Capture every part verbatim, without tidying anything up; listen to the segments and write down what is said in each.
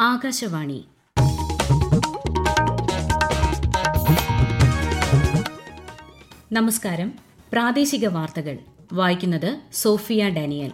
ആകാശവാണി. നമസ്കാരം. പ്രാദേശിക വാർത്തകൾ വായിക്കുന്നത് സോഫിയ ഡാനിയൽ.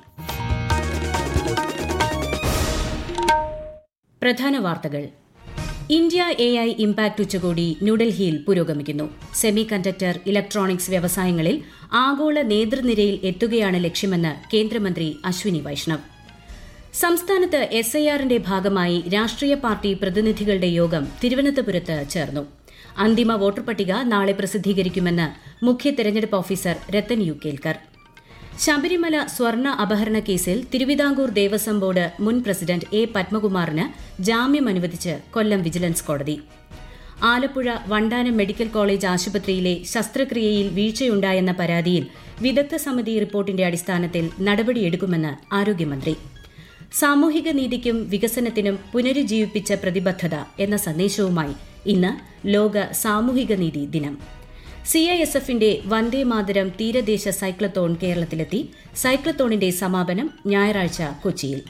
പ്രധാന വാർത്തകൾ. ഇന്ത്യ എ ഐ ഇംപാക്ട് ഉച്ചകോടി ന്യൂഡൽഹിയിൽ പുരോഗമിക്കുന്നു. സെമി കണ്ടക്ടർ ഇലക്ട്രോണിക്സ് വ്യവസായങ്ങളിൽ ആഗോള നേതൃനിരയിൽ എത്തുകയാണ് ലക്ഷ്യമെന്ന് കേന്ദ്രമന്ത്രി അശ്വിനി വൈഷ്ണവ്. സംസ്ഥാനത്ത് എസ് ഐ ആറിന്റെ ഭാഗമായി രാഷ്ട്രീയ പാർട്ടി പ്രതിനിധികളുടെ യോഗം തിരുവനന്തപുരത്ത് ചേർന്നു. അന്തിമ വോട്ടർ പട്ടിക നാളെ പ്രസിദ്ധീകരിക്കുമെന്ന് മുഖ്യ തെരഞ്ഞെടുപ്പ് ഓഫീസർ രത്തൻ യു കേൽക്കർ. ശബരിമല സ്വർണ്ണ അപഹരണ കേസിൽ തിരുവിതാംകൂർ ദേവസ്വം ബോർഡ് മുൻ പ്രസിഡന്റ് എ പത്മകുമാറിന് ജാമ്യം അനുവദിച്ച് കൊല്ലം വിജിലൻസ് കോടതി. ആലപ്പുഴ വണ്ടാനം മെഡിക്കൽ കോളേജ് ആശുപത്രിയിലെ ശസ്ത്രക്രിയയിൽ വീഴ്ചയുണ്ടായെന്ന പരാതിയിൽ വിദഗ്ധ സമിതി റിപ്പോർട്ടിന്റെ അടിസ്ഥാനത്തിൽ നടപടിയെടുക്കുമെന്ന് ആരോഗ്യമന്ത്രി. സാമൂഹിക നീതിക്കും വികസനത്തിനും പുനരുജ്ജീവിപ്പിച്ച പ്രതിബദ്ധത എന്ന സന്ദേശവുമായി ഇന്ന് ലോക സാമൂഹിക നീതി ദിനം. സി ഐ എസ് എഫിന്റെ വന്ദേമാതരം തീരദേശ സൈക്ലത്തോൺ കേരളത്തിലെത്തി. സൈക്ലത്തോണിന്റെ സമാപനം ഞായറാഴ്ച കൊച്ചിയിൽ.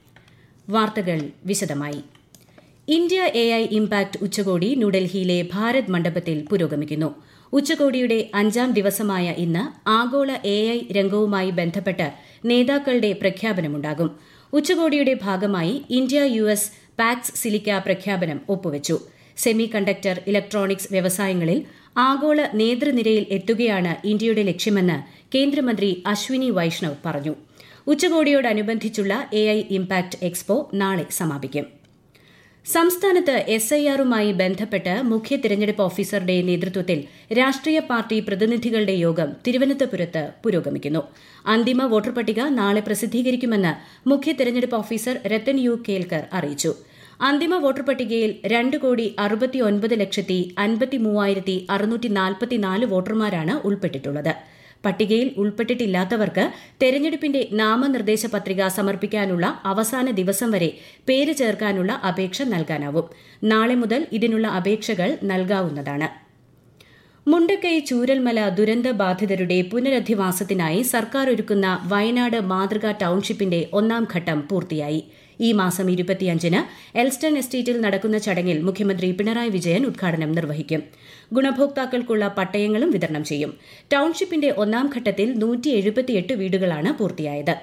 വാർത്തകൾ വിശദമായി. ഇന്ത്യ എ ഐ ഇംപാക്ട് ഉച്ചകോടി ന്യൂഡൽഹിയിലെ ഭാരത് മണ്ഡപത്തിൽ പുരോഗമിക്കുന്നു. ഉച്ചകോടിയുടെ അഞ്ചാം ദിവസമായ ഇന്ന് ആഗോള എ ഐ രംഗവുമായി ബന്ധപ്പെട്ട് നേതാക്കളുടെ പ്രഖ്യാപനമുണ്ടാകും. ഉച്ചകോടിയുടെ ഭാഗമായി India U S Pax Silica പ്രഖ്യാപനം ഒപ്പുവച്ചു. സെമി കണ്ടക്ടർ ഇലക്ട്രോണിക്സ് വ്യവസായങ്ങളിൽ ആഗോള നേതൃനിരയിൽ എത്തുകയാണ് ഇന്ത്യയുടെ ലക്ഷ്യമെന്ന് കേന്ദ്രമന്ത്രി അശ്വിനി വൈഷ്ണവ് പറഞ്ഞു. ഉച്ചകോടിയോടനുബന്ധിച്ചുള്ള എ ഐ ഇംപാക്ട് എക്സ്പോ നാളെ സമാപിക്കും. സംസ്ഥാനത്ത് എസ് ഐ ആറുമായി ബന്ധപ്പെട്ട് മുഖ്യ തെരഞ്ഞെടുപ്പ് ഓഫീസറുടെ നേതൃത്വത്തിൽ രാഷ്ട്രീയ പാർട്ടി പ്രതിനിധികളുടെ യോഗം തിരുവനന്തപുരത്ത് പുരോഗമിക്കുന്നു. അന്തിമ വോട്ടർ പട്ടിക നാളെ പ്രസിദ്ധീകരിക്കുമെന്ന് മുഖ്യ തെരഞ്ഞെടുപ്പ് ഓഫീസർ രത്തൻ യു കേൽക്കർ അറിയിച്ചു. അന്തിമ വോട്ടർ പട്ടികയിൽ രണ്ട് കോടി അറുപത്തിയൊൻപത് ലക്ഷത്തി അൻപത്തി മൂവായിരത്തി അറുന്നൂറ്റി നാൽപ്പത്തിനാല് വോട്ടർമാരാണ് ഉൾപ്പെട്ടിട്ടുള്ളത്. പട്ടികയിൽ ഉൾപ്പെട്ടിട്ടില്ലാത്തവർക്ക് തെരഞ്ഞെടുപ്പിന്റെ നാമനിർദ്ദേശ പത്രിക സമർപ്പിക്കാനുള്ള അവസാന ദിവസം വരെ പേര് ചേർക്കാനുള്ള അപേക്ഷ നൽകാനാവും. നാളെ മുതൽ ഇതിനുള്ള അപേക്ഷകൾ നൽകാവുന്നതാണ്. മുണ്ടക്കൈ ചൂരൽമല ദുരന്ത ബാധിതരുടെ പുനരധിവാസത്തിനായി സർക്കാർ ഒരുക്കുന്ന വയനാട് മാതൃകാ ടൌൺഷിപ്പിന്റെ ഒന്നാം ഘട്ടം പൂർത്തിയായി. ഈ മാസം ഇരുപത്തിയഞ്ചിന് എൽസ്റ്റൺ എസ്റ്റേറ്റിൽ നടക്കുന്ന ചടങ്ങിൽ മുഖ്യമന്ത്രി പിണറായി വിജയൻ ഉദ്ഘാടനം നിർവഹിക്കും. ഗുണഭോക്താക്കൾക്കുള്ള പട്ടയങ്ങളും വിതരണം ചെയ്യും. ടൌൺഷിപ്പിന്റെ ഒന്നാം ഘട്ടത്തിൽ നൂറ്റി എഴുപത്തിയെട്ട് വീടുകളാണ് പൂർത്തിയായത്.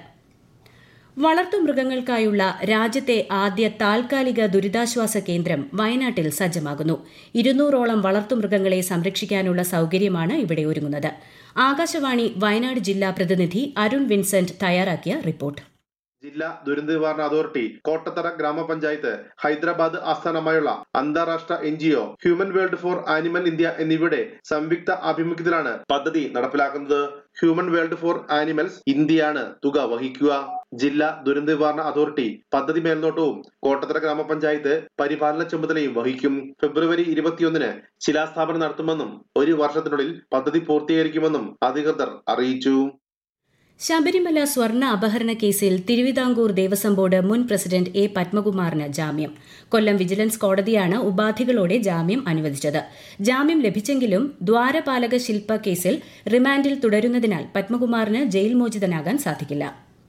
വളർത്തുമൃഗങ്ങൾക്കായുള്ള രാജ്യത്തെ ആദ്യ താൽക്കാലിക ദുരിതാശ്വാസ കേന്ദ്രം വയനാട്ടിൽ സജ്ജമാകുന്നു. ഇരുന്നൂറോളം വളർത്തുമൃഗങ്ങളെ സംരക്ഷിക്കാനുള്ള സൌകര്യമാണ് ഇവിടെ ഒരുങ്ങുന്നത്. ആകാശവാണി വയനാട് ജില്ലാ പ്രതിനിധി അരുൺ വിൻസെന്റ് തയ്യാറാക്കിയ റിപ്പോർട്ട്. ജില്ലാ ദുരന്ത നിവാരണ അതോറിറ്റി, കോട്ടത്തറ ഗ്രാമപഞ്ചായത്ത്, ഹൈദരാബാദ് ആസ്ഥാനമായുള്ള അന്താരാഷ്ട്ര N G O Humane World for Animals India എന്നിവയുടെ സംയുക്ത ആഭിമുഖ്യത്തിലാണ് പദ്ധതി നടപ്പിലാക്കുന്നത്. ഹ്യൂമൻ വേൾഡ് ഫോർ ആനിമൽസ് ഇന്ത്യയാണ് തുക വഹിക്കുക. ജില്ലാ ദുരന്ത നിവാരണ അതോറിറ്റി പദ്ധതി മേൽനോട്ടവും കോട്ടത്തറ ഗ്രാമപഞ്ചായത്ത് പരിപാലന ചുമതലയും വഹിക്കും. ഫെബ്രുവരി ഇരുപത്തിയൊന്നിന് ശിലാസ്ഥാപനം നടത്തുമെന്നും ഒരു വർഷത്തിനുള്ളിൽ പദ്ധതി പൂർത്തീകരിക്കുമെന്നും അധികൃതർ അറിയിച്ചു. ശബരിമല സ്വർണ്ണ അപഹരണ കേസിൽ തിരുവിതാംകൂർ ദേവസ്വം ബോർഡ് മുൻ പ്രസിഡന്റ് എ പത്മകുമാറിന് ജാമ്യം. കൊല്ലം വിജിലൻസ് കോടതിയാണ് ഉപാധികളോടെ ജാമ്യം അനുവദിച്ചത്. ജാമ്യം ലഭിച്ചെങ്കിലും ദ്വാരപാലക ശില്പ കേസിൽ റിമാൻഡിൽ തുടരുന്നതിനാൽ പത്മകുമാറിന് ജയിൽ മോചിതനാകാൻ സാധിക്കില്ല.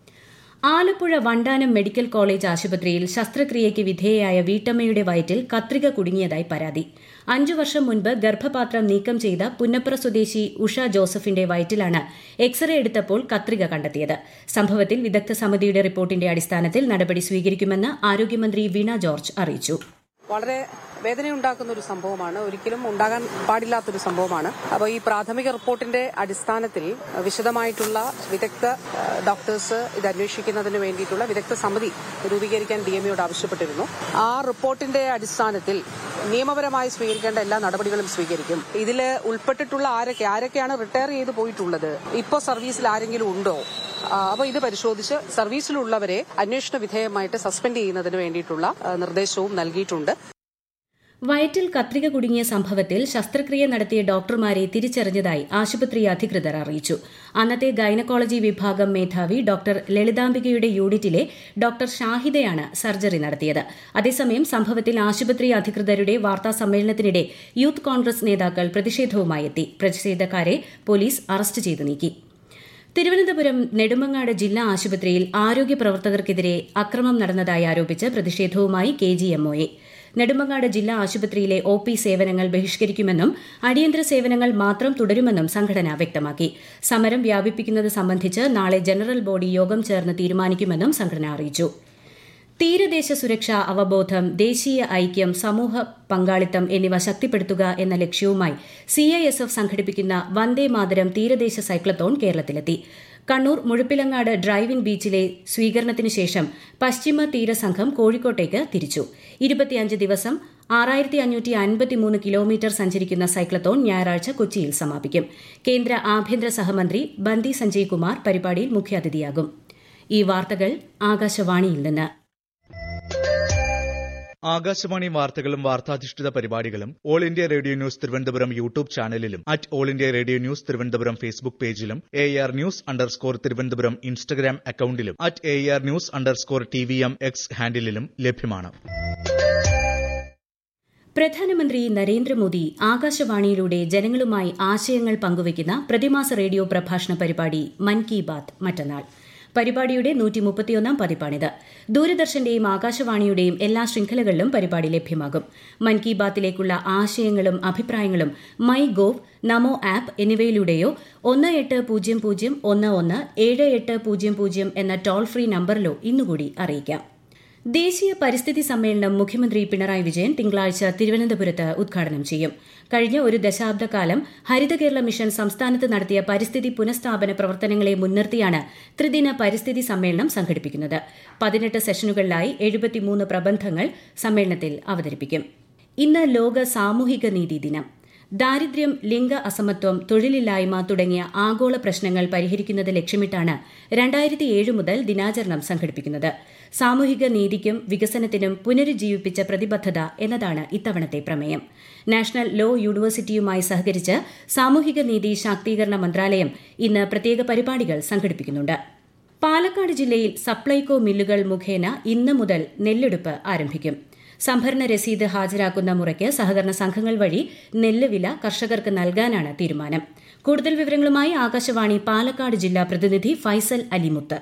ആലപ്പുഴ വണ്ടാനം മെഡിക്കൽ കോളേജ് ആശുപത്രിയിൽ ശസ്ത്രക്രിയയ്ക്ക് വിധേയയായ വീട്ടമ്മയുടെ വയറ്റിൽ കത്രിക കുടുങ്ങിയതായി പരാതി. അഞ്ചു വർഷം മുൻപ് ഗർഭപാത്രം നീക്കം ചെയ്ത പുന്നപ്ര സ്വദേശി ഉഷ ജോസഫിന്റെ വയറ്റിലാണ് എക്സ്റേ എടുത്തപ്പോൾ കത്രിക കണ്ടെത്തിയത്. സംഭവത്തിൽ വിദഗ്ധ സമിതിയുടെ റിപ്പോർട്ടിന്റെ അടിസ്ഥാനത്തിൽ നടപടി സ്വീകരിക്കുമെന്ന് ആരോഗ്യമന്ത്രി വീണ ജോർജ് അറിയിച്ചു. വളരെ വേദനയുണ്ടാക്കുന്ന ഒരു സംഭവമാണ്, ഒരിക്കലും ഉണ്ടാകാൻ പാടില്ലാത്തൊരു സംഭവമാണ്. അപ്പോൾ ഈ പ്രാഥമിക റിപ്പോർട്ടിന്റെ അടിസ്ഥാനത്തിൽ വിശദമായിട്ടുള്ള വിദഗ്ധ ഡോക്ടേഴ്സ് ഇത് അന്വേഷിക്കുന്നതിന് വേണ്ടിയിട്ടുള്ള വിദഗ്ധ സമിതി രൂപീകരിക്കാൻ ഡി എം ഇയോട് ആവശ്യപ്പെട്ടിരുന്നു. ആ റിപ്പോർട്ടിന്റെ അടിസ്ഥാനത്തിൽ നിയമപരമായി സ്വീകരിക്കേണ്ട എല്ലാ നടപടികളും സ്വീകരിക്കും. ഇതിൽ ഉൾപ്പെട്ടിട്ടുള്ള ആരൊക്കെ ആരൊക്കെയാണ് റിട്ടയർ ചെയ്ത് പോയിട്ടുള്ളത്, ഇപ്പോൾ സർവീസിൽ ആരെങ്കിലും ഉണ്ടോ, അപ്പോൾ ഇത് പരിശോധിച്ച് സർവീസിലുള്ളവരെ അന്വേഷണ വിധേയമായിട്ട് സസ്പെൻഡ് ചെയ്യുന്നതിന് വേണ്ടിയിട്ടുള്ള നിർദ്ദേശവും നൽകിയിട്ടുണ്ട്. വയറ്റിൽ കത്രിക കുടുങ്ങിയ സംഭവത്തിൽ ശസ്ത്രക്രിയ നടത്തിയ ഡോക്ടർമാരെ തിരിച്ചറിഞ്ഞതായി ആശുപത്രി അധികൃതർ അറിയിച്ചു. അന്നത്തെ ഗൈനക്കോളജി വിഭാഗം മേധാവി ഡോക്ടർ ലളിതാംബികയുടെ യൂണിറ്റിലെ ഡോക്ടർ ഷാഹിദയാണ് സർജറി നടത്തിയത്. അതേസമയം സംഭവത്തിൽ ആശുപത്രി അധികൃതരുടെ വാർത്താ സമ്മേളനത്തിനിടെ യൂത്ത് കോൺഗ്രസ് നേതാക്കൾ പ്രതിഷേധവുമായി എത്തി. പ്രതിഷേധക്കാരെ പോലീസ് അറസ്റ്റ് ചെയ്തു നീക്കി. തിരുവനന്തപുരം നെടുമങ്ങാട് ജില്ലാ ആശുപത്രിയിൽ ആരോഗ്യ പ്രവർത്തകർക്കെതിരെ അക്രമം നടന്നതായി ആരോപിച്ച് പ്രതിഷേധവുമായി K G M O A. Nedumangad ജില്ലാ ആശുപത്രിയിലെ ഒ പി സേവനങ്ങൾ ബഹിഷ്കരിക്കുമെന്നും അടിയന്തര സേവനങ്ങൾ മാത്രം തുടരുമെന്നും സംഘടന വ്യക്തമാക്കി. സമരം വ്യാപിപ്പിക്കുന്നത് സംബന്ധിച്ച് നാളെ ജനറൽ ബോഡി യോഗം ചേർന്ന് തീരുമാനിക്കുമെന്നും സംഘടന അറിയിച്ചു. തീരദേശ സുരക്ഷാ അവബോധം, ദേശീയ ഐക്യം, സമൂഹ പങ്കാളിത്തം എന്നിവ ശക്തിപ്പെടുത്തുക എന്ന ലക്ഷ്യവുമായി സി ഐ എസ് എഫ് സംഘടിപ്പിക്കുന്ന വന്ദേ മാതരം തീരദേശ സൈക്ലത്തോൺ കേരളത്തിലെത്തി. കണ്ണൂർ മുഴപ്പിലങ്ങാട് ഡ്രൈവിൻ ബീച്ചിലെ സ്വീകരണത്തിനു ശേഷം പശ്ചിമ തീരസംഘം കോഴിക്കോട്ടേക്ക് തിരിച്ചു. ഇരുപത്തിയഞ്ച് ദിവസം ആറായിരത്തി അഞ്ഞൂറ്റി അൻപത്തിമൂന്ന് കിലോമീറ്റർ സഞ്ചരിക്കുന്ന സൈക്ലത്തോൺ ഞായറാഴ്ച കൊച്ചിയിൽ സമാപിക്കും. കേന്ദ്ര ആഭ്യന്തര സഹമന്ത്രി ബന്ദി സഞ്ജയ് കുമാർ പരിപാടിയിൽ മുഖ്യാതിഥിയാകും. ഈ വാർത്തകൾ ആകാശവാണിയിൽ നിന്ന്. ആകാശവാണി വാർത്തകളും വാർത്താധിഷ്ഠിത പരിപാടികളും All India Radio News Thiruvananthapuram YouTube ചാനലിലും at All India Radio News Thiruvananthapuram Facebook പേജിലും A R news underscore Thiruvananthapuram Instagram അക്കൌണ്ടിലും at A R news underscore T V M X ഹാൻഡിലും ലഭ്യമാണ്. പ്രധാനമന്ത്രി നരേന്ദ്രമോദി ആകാശവാണിയിലൂടെ ജനങ്ങളുമായി ആശയങ്ങൾ പങ്കുവയ്ക്കുന്ന പ്രതിമാസ റേഡിയോ പ്രഭാഷണ പരിപാടി മൻ കി ബാത് മറ്റന്നാൾ. പരിപാടിയുടെ നൂറ്റി മുപ്പത്തിയൊന്നാം പതിപ്പാണിത്. ദൂരദർശന്റെയും ആകാശവാണിയുടെയും എല്ലാ ശൃംഖലകളിലും പരിപാടി ലഭ്യമാകും. മൻ കി ബാത്തിലേക്കുള്ള ആശയങ്ങളും അഭിപ്രായങ്ങളും മൈ ഗോവ്, നമോ ആപ്പ് എന്നിവയിലൂടെയോ ഒന്ന് എട്ട് പൂജ്യം പൂജ്യം ഒന്ന് ഒന്ന് ഏഴ് എട്ട് പൂജ്യം പൂജ്യം എന്ന ടോൾ ഫ്രീ നമ്പറിലോ ഇന്നുകൂടി അറിയിക്കാം. ദേശീയ പരിസ്ഥിതി സമ്മേളനം മുഖ്യമന്ത്രി പിണറായി വിജയൻ തിങ്കളാഴ്ച തിരുവനന്തപുരത്ത് ഉദ്ഘാടനം ചെയ്യും. കഴിഞ്ഞ ഒരു ദശാബ്ദക്കാലം ഹരിത കേരള മിഷൻ സംസ്ഥാനത്ത് നടത്തിയ പരിസ്ഥിതി പുനഃസ്ഥാപന പ്രവർത്തനങ്ങളെ മുൻനിർത്തിയാണ് ത്രിദിന പരിസ്ഥിതി സമ്മേളനം സംഘടിപ്പിക്കുന്നത്. പതിനെട്ട് സെഷനുകളിലായി എഴുപത്തിമൂന്ന് പ്രബന്ധങ്ങൾ സമ്മേളനത്തിൽ അവതരിപ്പിക്കും. ഇന്ന് ലോക സാമൂഹിക നീതി ദിനം. ദാരിദ്ര്യം, ലിംഗ അസമത്വം, തൊഴിലില്ലായ്മ തുടങ്ങിയ ആഗോള പ്രശ്നങ്ങൾ പരിഹരിക്കുന്നത് ലക്ഷ്യമിട്ടാണ് രണ്ടായിരത്തി ഏഴ് മുതൽ ദിനാചരണം സംഘടിപ്പിക്കുന്നത്. സാമൂഹിക നീതിക്കും വികസനത്തിനും പുനരുജ്ജീവിപ്പിച്ച പ്രതിബദ്ധത എന്നതാണ് ഇത്തവണത്തെ പ്രമേയം. നാഷണൽ ലോ യൂണിവേഴ്സിറ്റിയുമായി സഹകരിച്ച് സാമൂഹിക നീതി ശാക്തീകരണ മന്ത്രാലയം ഇന്ന് പ്രത്യേക പരിപാടികൾ സംഘടിപ്പിക്കുന്നുണ്ട്. പാലക്കാട് ജില്ലയിൽ സപ്ലൈകോ മില്ലുകൾ മുഖേന ഇന്ന് മുതൽ നെല്ലെടുപ്പ് ആരംഭിക്കും. സംഭരണ രസീത് ഹാജരാക്കുന്ന മുറയ്ക്ക് സഹകരണ സംഘങ്ങൾ വഴി നെല്ല് വില കർഷകർക്ക് നൽകാനാണ് തീരുമാനം. കൂടുതൽ വിവരങ്ങളുമായി ആകാശവാണി പാലക്കാട് ജില്ലാ പ്രതിനിധി ഫൈസൽ അലിമുത്ത്.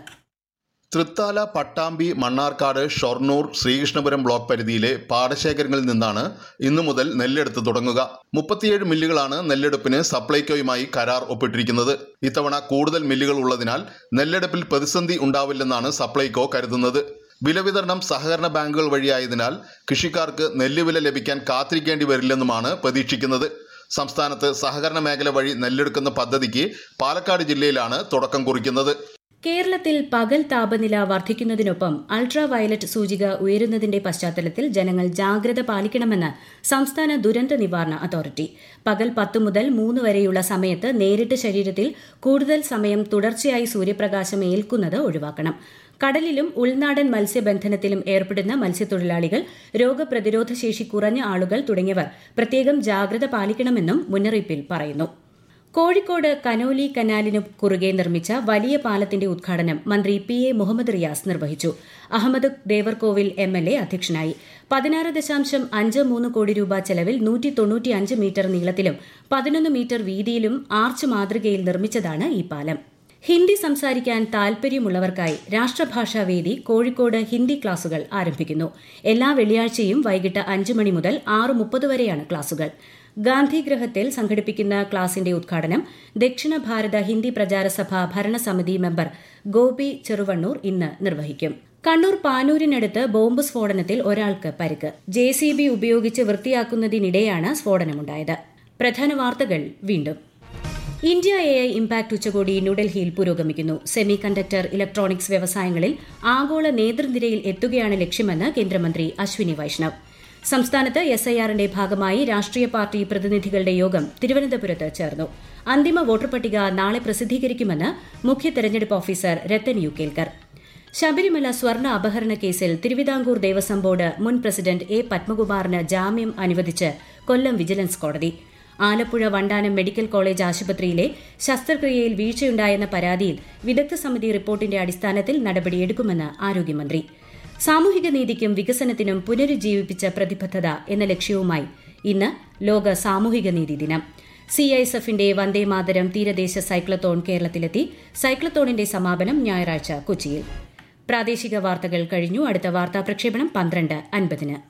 തൃത്താല, പട്ടാമ്പി, മണ്ണാർക്കാട്, ഷൊർണൂർ, ശ്രീകൃഷ്ണപുരം ബ്ലോക്ക് പരിധിയിലെ പാടശേഖരങ്ങളിൽ നിന്നാണ് ഇന്നു മുതൽ നെല്ലെടുത്ത് തുടങ്ങുക. മുപ്പത്തിയേഴ് മില്ലുകളാണ് നെല്ലെടുപ്പിന് സപ്ലൈകോയുമായി കരാർ ഒപ്പിട്ടിരിക്കുന്നത്. ഇത്തവണ കൂടുതൽ മില്ലുകൾ ഉള്ളതിനാൽ നെല്ലെടുപ്പിൽ പ്രതിസന്ധി ഉണ്ടാവില്ലെന്നാണ് സപ്ലൈകോ കരുതുന്നത്. വിലവിതരണം സഹകരണ ബാങ്കുകൾ വഴിയായതിനാൽ കൃഷിക്കാർക്ക് നെല്ലുവില ലഭിക്കാൻ കാത്തിരിക്കേണ്ടി വരില്ലെന്നുമാണ് പ്രതീക്ഷിക്കുന്നത്. സംസ്ഥാനത്ത് സഹകരണ മേഖല വഴി നെല്ലെടുക്കുന്ന പദ്ധതിക്ക് പാലക്കാട് ജില്ലയിലാണ് തുടക്കം കുറിക്കുന്നത്. കേരളത്തിൽ പകൽ താപനില വർദ്ധിക്കുന്നതിനൊപ്പം അൾട്രാ വയലറ്റ് സൂചിക ഉയരുന്നതിന്റെ പശ്ചാത്തലത്തിൽ ജനങ്ങൾ ജാഗ്രത പാലിക്കണമെന്ന് സംസ്ഥാന ദുരന്ത നിവാരണ അതോറിറ്റി. പകൽ പത്ത് മുതൽ മൂന്ന് വരെയുള്ള സമയത്ത് നേരിട്ട് ശരീരത്തിൽ കൂടുതൽ സമയം തുടർച്ചയായി സൂര്യപ്രകാശം ഏൽക്കുന്നത് ഒഴിവാക്കണം. കടലിലും ഉൾനാടൻ മത്സ്യബന്ധനത്തിലും ഏർപ്പെടുന്ന മത്സ്യത്തൊഴിലാളികൾ, രോഗപ്രതിരോധ ശേഷി കുറഞ്ഞ ആളുകൾ തുടങ്ങിയവർ പ്രത്യേകം ജാഗ്രത പാലിക്കണമെന്നും മുന്നറിയിപ്പിൽ പറയുന്നു. കോഴിക്കോട് കനോലി കനാലിനു കുറുകെ നിർമ്മിച്ച വലിയ പാലത്തിന്റെ ഉദ്ഘാടനം മന്ത്രി പി എ മുഹമ്മദ് റിയാസ് നിർവഹിച്ചു. Ahammed Devarkovil M L A അധ്യക്ഷനായി. പതിനാറ് ദശാംശം അഞ്ച് മൂന്ന് കോടി രൂപ ചെലവിൽ നൂറ്റി തൊണ്ണൂറ്റിയഞ്ച് മീറ്റർ നീളത്തിലും പതിനൊന്ന് മീറ്റർ വീതിയിലും ആർച്ച് മാതൃകയിൽ നിർമ്മിച്ചതാണ് ഈ പാലം. ഹിന്ദി സംസാരിക്കാൻ താൽപര്യമുള്ളവർക്കായി രാഷ്ട്രഭാഷാ വേദി കോഴിക്കോട് ഹിന്ദി ക്ലാസുകൾ ആരംഭിക്കുന്നു. എല്ലാ വെള്ളിയാഴ്ചയും വൈകിട്ട് അഞ്ച് മണി മുതൽ ആറ് മുപ്പത് വരെയാണ് ക്ലാസുകൾ. ഗാന്ധിഗ്രഹത്തിൽ സംഘടിപ്പിക്കുന്ന ക്ലാസിന്റെ ഉദ്ഘാടനം ദക്ഷിണ ഭാരത ഹിന്ദി പ്രചാരസഭ ഭരണസമിതി മെമ്പർ ഗോപി ചെറുവണ്ണൂർ ഇന്ന് നിർവഹിക്കും. കണ്ണൂർ പാനൂരിനടുത്ത് ബോംബ് സ്ഫോടനത്തിൽ ഒരാൾക്ക് പരിക്ക്. ജെ സി ബി ഉപയോഗിച്ച് വൃത്തിയാക്കുന്നതിനിടെയാണ് സ്ഫോടനമുണ്ടായത്. പ്രധാന വാർത്തകൾ വീണ്ടും. ഇന്ത്യ എ ഐ ഇംപാക്ട് ഉച്ചകോടി ന്യൂഡൽഹിയിൽ പുരോഗമിക്കുന്നു. സെമി കണ്ടക്ടർ ഇലക്ട്രോണിക്സ് വ്യവസായങ്ങളിൽ ആഗോള നേതൃനിരയിൽ എത്തുകയാണ് ലക്ഷ്യമെന്ന് കേന്ദ്രമന്ത്രി അശ്വിനി വൈഷ്ണവ്. സംസ്ഥാനത്ത് എസ് ഐ ആറിന്റെ ഭാഗമായി രാഷ്ട്രീയ പാർട്ടി പ്രതിനിധികളുടെ യോഗം തിരുവനന്തപുരത്ത് ചേർന്നു. അന്തിമ വോട്ടർ പട്ടിക നാളെ പ്രസിദ്ധീകരിക്കുമെന്ന് മുഖ്യ തെരഞ്ഞെടുപ്പ് ഓഫീസർ രത്തൻ യു കേൽക്കർ. ശബരിമല സ്വർണ്ണ അപഹരണ കേസിൽ തിരുവിതാംകൂർ ദേവസ്വം ബോർഡ് മുൻ പ്രസിഡന്റ് എ പത്മകുമാറിന് ജാമ്യം അനുവദിച്ച് കൊല്ലം വിജിലൻസ് കോടതി. ആലപ്പുഴ വണ്ടാനം മെഡിക്കൽ കോളേജ് ആശുപത്രിയിലെ ശസ്ത്രക്രിയയിൽ വീഴ്ചയുണ്ടായെന്ന പരാതിയിൽ വിദഗ്ധ സമിതി റിപ്പോർട്ടിന്റെ അടിസ്ഥാനത്തിൽ നടപടിയെടുക്കുമെന്ന് ആരോഗ്യമന്ത്രി. സാമൂഹിക നീതിക്കും വികസനത്തിനും പുനരുജ്ജീവിപ്പിച്ച പ്രതിബദ്ധത എന്ന ലക്ഷ്യവുമായി ഇന്ന് ലോക സാമൂഹിക നീതി ദിനം. സി ഐ എസ് എഫിന്റെ വന്ദേമാതരം തീരദേശ സൈക്ലത്തോൺ കേരളത്തിലെത്തി. സൈക്ലത്തോണിന്റെ സമാപനം ഞായറാഴ്ച കൊച്ചിയിൽ. പ്രാദേശിക വാർത്തകൾ കഴിഞ്ഞു. അടുത്ത വാർത്താ പ്രക്ഷേപണം പന്ത്രണ്ട് അൻപതിന്.